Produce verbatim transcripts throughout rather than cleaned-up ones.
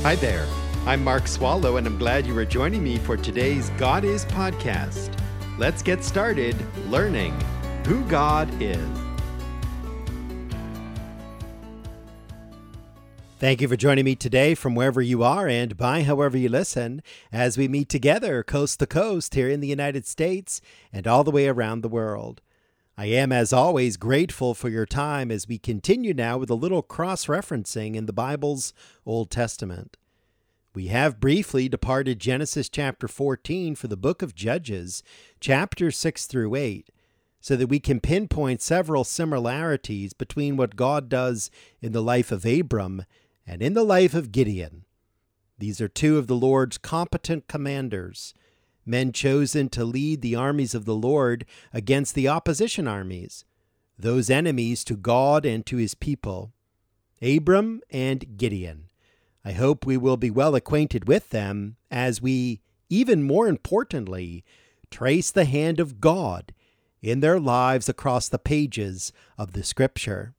Hi there. I'm Mark Swallow, and I'm glad you are joining me for today's God Is podcast. Let's get started learning who God is. Thank you for joining me today from wherever you are and by however you listen as we meet together coast to coast here in the United States and all the way around the world. I am, as always, grateful for your time as we continue now with a little cross-referencing in the Bible's Old Testament. We have briefly departed Genesis chapter fourteen for the book of Judges, chapters six through eight, so that we can pinpoint several similarities between what God does in the life of Abram and in the life of Gideon. These are two of the Lord's competent commanders, men chosen to lead the armies of the Lord against the opposition armies, those enemies to God and to his people, Abram and Gideon. I hope we will be well acquainted with them as we, even more importantly, trace the hand of God in their lives across the pages of the Scripture.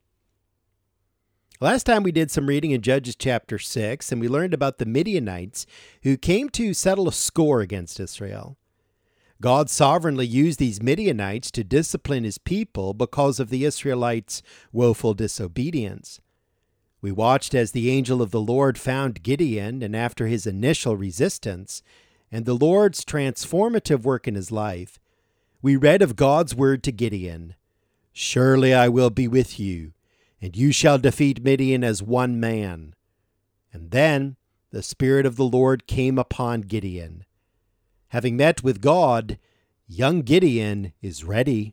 Last time we did some reading in Judges chapter six, and we learned about the Midianites who came to settle a score against Israel. God sovereignly used these Midianites to discipline his people because of the Israelites' woeful disobedience. We watched as the angel of the Lord found Gideon, and after his initial resistance and the Lord's transformative work in his life, we read of God's word to Gideon, "Surely I will be with you, and you shall defeat Midian as one man." And then the Spirit of the Lord came upon Gideon. Having met with God, young Gideon is ready.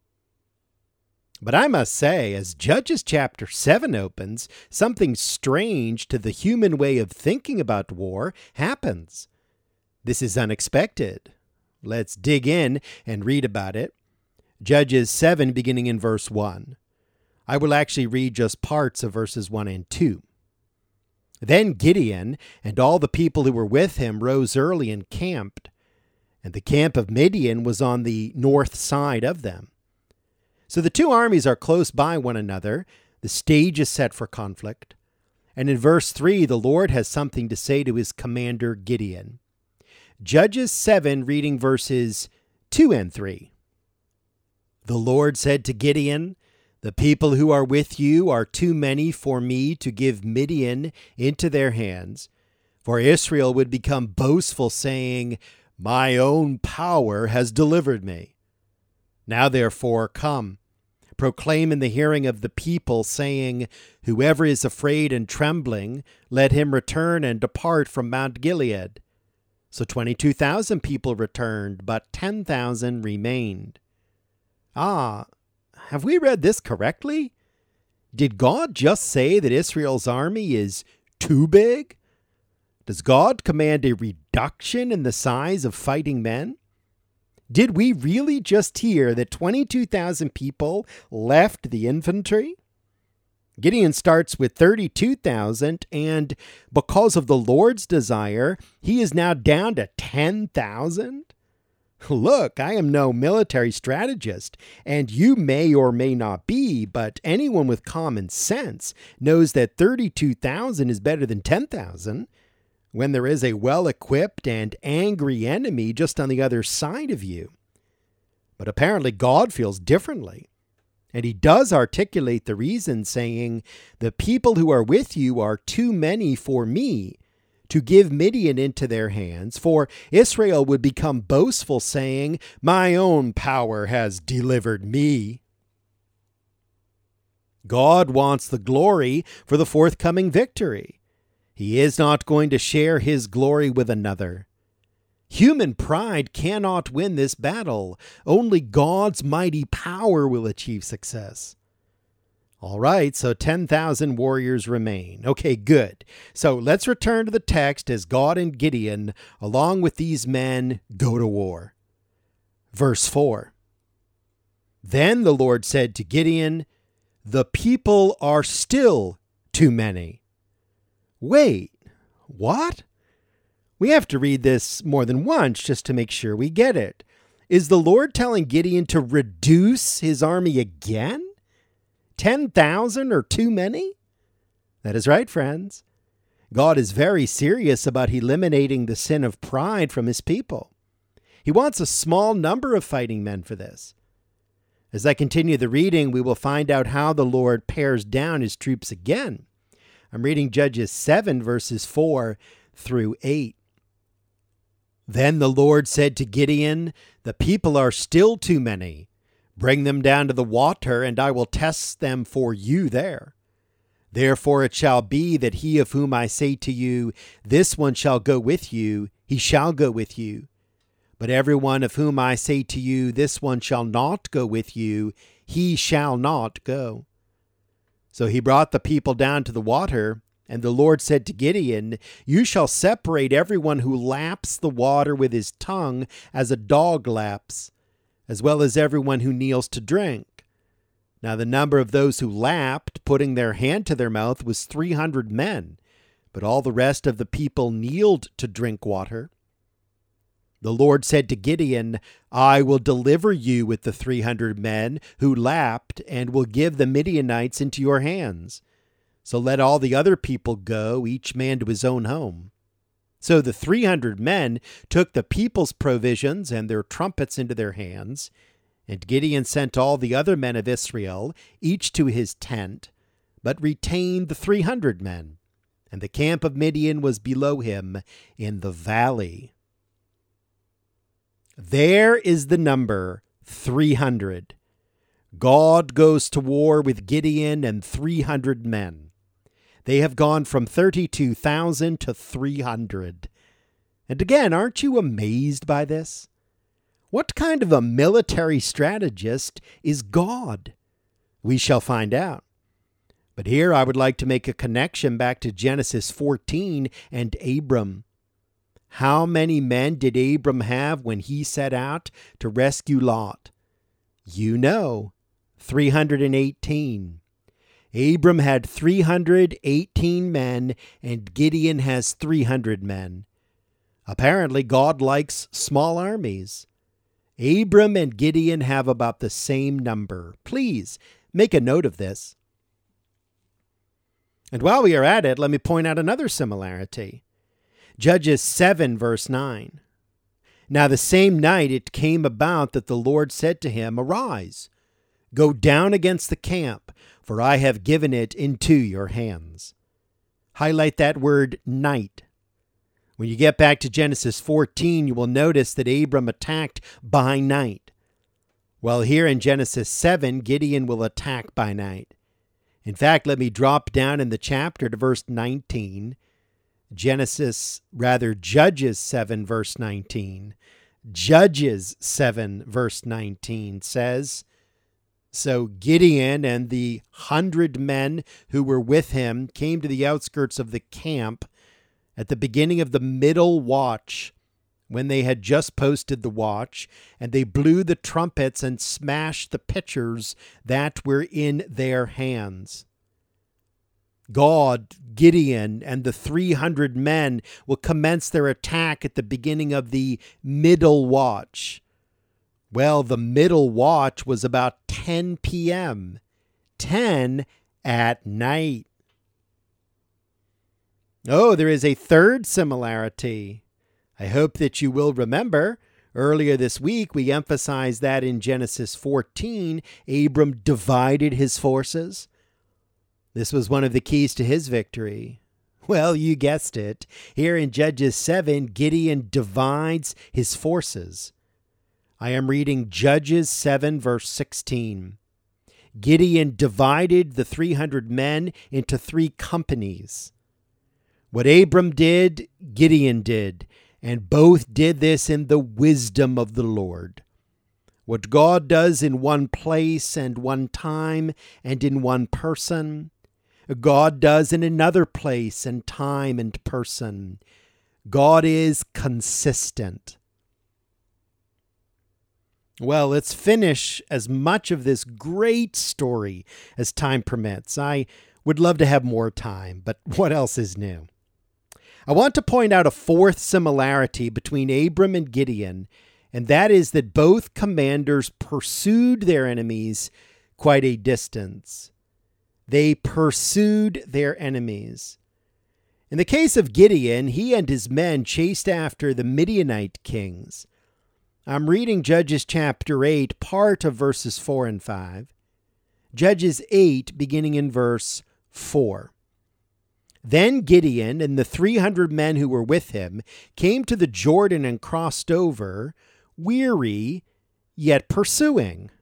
But I must say, as Judges chapter seven opens, something strange to the human way of thinking about war happens. This is unexpected. Let's dig in and read about it. Judges seven, beginning in verse one. I will actually read just parts of verses one and two. Then Gideon and all the people who were with him rose early and camped, and the camp of Midian was on the north side of them. So the two armies are close by one another. The stage is set for conflict. And in verse three, the Lord has something to say to his commander Gideon. Judges seven, reading verses two and three. The Lord said to Gideon, "The people who are with you are too many for me to give Midian into their hands, for Israel would become boastful, saying, 'My own power has delivered me.' Now therefore, come, proclaim in the hearing of the people, saying, 'Whoever is afraid and trembling, let him return and depart from Mount Gilead.' So twenty-two thousand people returned, but ten thousand remained." Ah, have we read this correctly? Did God just say that Israel's army is too big? Does God command a reduction in the size of fighting men? Did we really just hear that twenty-two thousand people left the infantry? Gideon starts with thirty-two thousand, and because of the Lord's desire, he is now down to ten thousand? Look, I am no military strategist, and you may or may not be, but anyone with common sense knows that thirty-two thousand is better than ten thousand when there is a well-equipped and angry enemy just on the other side of you. But apparently God feels differently, and he does articulate the reason, saying, "The people who are with you are too many for me to give Midian into their hands, for Israel would become boastful, saying, 'My own power has delivered me.'" God wants the glory for the forthcoming victory. He is not going to share his glory with another. Human pride cannot win this battle. Only God's mighty power will achieve success. All right, so ten thousand warriors remain. Okay, good. So let's return to the text as God and Gideon, along with these men, go to war. Verse four. Then the Lord said to Gideon, "The people are still too many." Wait, what? We have to read this more than once just to make sure we get it. Is the Lord telling Gideon to reduce his army again? ten thousand or too many? That is right, friends. God is very serious about eliminating the sin of pride from his people. He wants a small number of fighting men for this. As I continue the reading, we will find out how the Lord pares down his troops again. I'm reading Judges seven, verses four through eight. Then the Lord said to Gideon, "The people are still too many. Bring them down to the water, and I will test them for you there. Therefore it shall be that he of whom I say to you, 'This one shall go with you,' he shall go with you. But every one of whom I say to you, 'This one shall not go with you,' he shall not go." So he brought the people down to the water, and the Lord said to Gideon, "You shall separate everyone who laps the water with his tongue as a dog laps, as well as everyone who kneels to drink." Now the number of those who lapped, putting their hand to their mouth, was three hundred men, but all the rest of the people kneeled to drink water. The Lord said to Gideon, "I will deliver you with the three hundred men who lapped, and will give the Midianites into your hands. So let all the other people go, each man to his own home." So the three hundred men took the people's provisions and their trumpets into their hands, and Gideon sent all the other men of Israel, each to his tent, but retained the three hundred men, and the camp of Midian was below him in the valley. There is the number three hundred. God goes to war with Gideon and three hundred men. They have gone from thirty-two thousand to three hundred. And again, aren't you amazed by this? What kind of a military strategist is God? We shall find out. But here I would like to make a connection back to Genesis fourteen and Abram. How many men did Abram have when he set out to rescue Lot? You know, three hundred eighteen. Abram had three hundred eighteen men, and Gideon has three hundred men. Apparently, God likes small armies. Abram and Gideon have about the same number. Please make a note of this. And while we are at it, let me point out another similarity. Judges seven, verse nine. Now the same night it came about that the Lord said to him, "Arise, go down against the camp, for I have given it into your hands." Highlight that word night. When you get back to Genesis fourteen, you will notice that Abram attacked by night. Well, here in Genesis seven, Gideon will attack by night. In fact, let me drop down in the chapter to verse nineteen. Genesis, rather Judges seven, verse nineteen. Judges seven, verse nineteen says, "So Gideon and the hundred men who were with him came to the outskirts of the camp at the beginning of the middle watch, when they had just posted the watch, and they blew the trumpets and smashed the pitchers that were in their hands." God, Gideon, and the three hundred men will commence their attack at the beginning of the middle watch. Well, the middle watch was about ten p.m., ten at night. Oh, there is a third similarity. I hope that you will remember. Earlier this week, we emphasized that in Genesis fourteen, Abram divided his forces. This was one of the keys to his victory. Well, you guessed it. Here in Judges seven, Gideon divides his forces. I am reading Judges seven, verse sixteen. Gideon divided the three hundred men into three companies. What Abram did, Gideon did, and both did this in the wisdom of the Lord. What God does in one place and one time and in one person, God does in another place and time and person. God is consistent. Well, let's finish as much of this great story as time permits. I would love to have more time, but what else is new? I want to point out a fourth similarity between Abram and Gideon, and that is that both commanders pursued their enemies quite a distance. They pursued their enemies. In the case of Gideon, he and his men chased after the Midianite kings. I'm reading Judges chapter eight, part of verses four and five. Judges eight, beginning in verse four. Then Gideon and the three hundred men who were with him came to the Jordan and crossed over, weary, yet pursuing.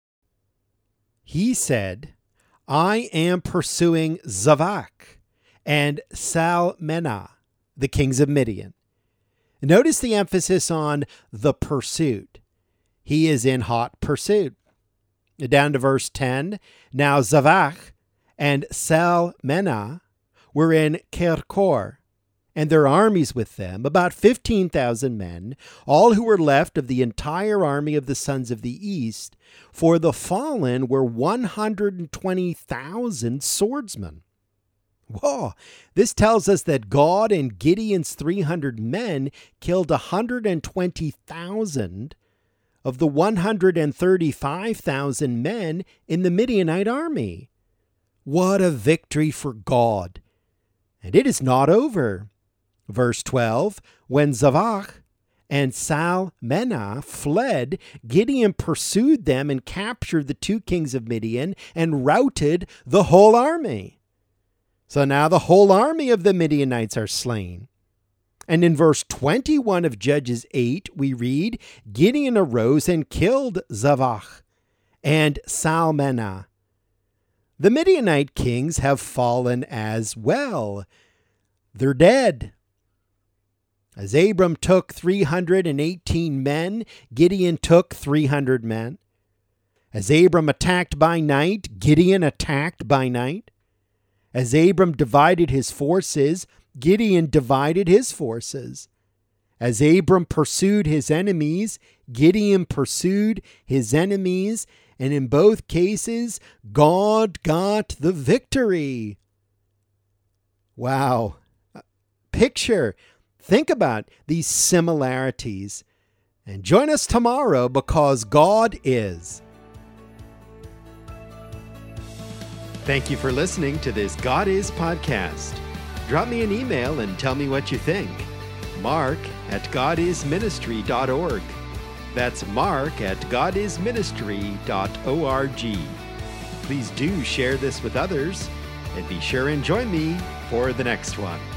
He said, I am pursuing Zavach and Salmenah, the kings of Midian. Notice the emphasis on the pursuit. He is in hot pursuit. Down to verse ten. Now Zavach and Salmenah were in Kerkor, and their armies with them, about fifteen thousand men, all who were left of the entire army of the sons of the east, for the fallen were one hundred twenty thousand swordsmen. Whoa, this tells us that God and Gideon's three hundred men killed one hundred twenty thousand of the one hundred thirty-five thousand men in the Midianite army. What a victory for God! And it is not over. Verse twelve, when Zavach and Salmenah fled, Gideon pursued them and captured the two kings of Midian and routed the whole army. So now the whole army of the Midianites are slain. And in verse twenty-one of Judges eight, we read, Gideon arose and killed Zavach and Salmenah. The Midianite kings have fallen as well. They're dead. As Abram took three hundred eighteen men, Gideon took three hundred men. As Abram attacked by night, Gideon attacked by night. As Abram divided his forces, Gideon divided his forces. As Abram pursued his enemies, Gideon pursued his enemies, and in both cases, God got the victory. Wow. Picture, think about these similarities, and join us tomorrow because God is. Thank you for listening to this God Is podcast. Drop me an email and tell me what you think. Mark at god is ministry dot org. That's Mark at god is ministry dot org. Please do share this with others, and be sure and join me for the next one.